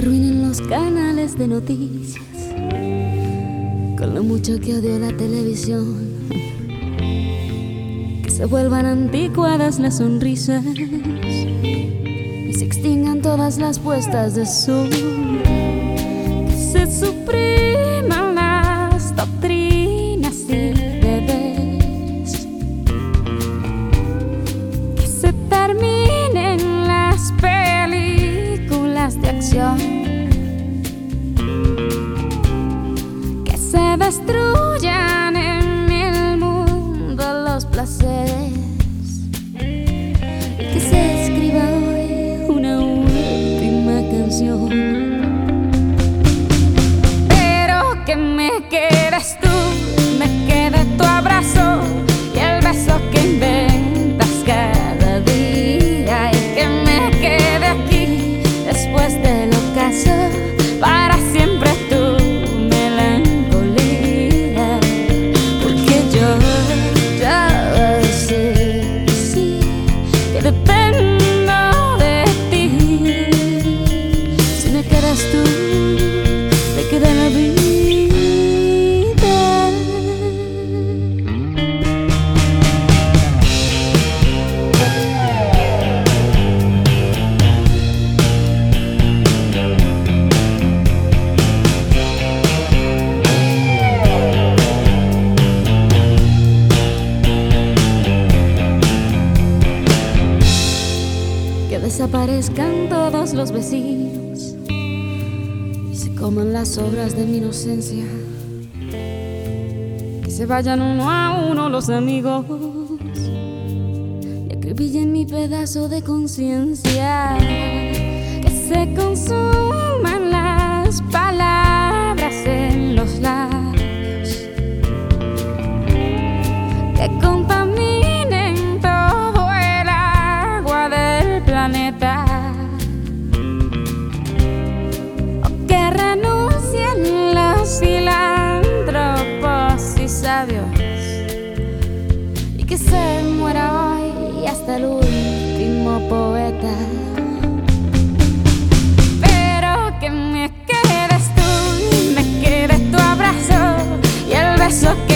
arruinen los canales de noticias con lo mucho que odio la televisión, que se vuelvan anticuadas las sonrisas y se extingan todas las puestas de sol, que se supriman las doctrinas y deberes, que se terminen las películas de acción, que se destruyan en el mundo los placeres y que se escriba hoy una última canción. Pero que me quedes tú, me quede tu abrazo y el beso que inventas cada día, y que me quede aquí después del ocaso para siempre tu melancolía, porque yo ya sé, sí, que dependo de ti. Si me quedas tú, me queda la vida. Que desaparezcan todos los vecinos y se coman las obras de mi inocencia, que se vayan uno a uno los amigos y acribillen mi pedazo de conciencia, que se consuman las palabras en los labios, que contaminen todo el agua del planeta, o que renuncien los filántropos y sabios, y que se muera hoy hasta el último poeta. Pero que me quedes tú, me quede tu abrazo y el beso que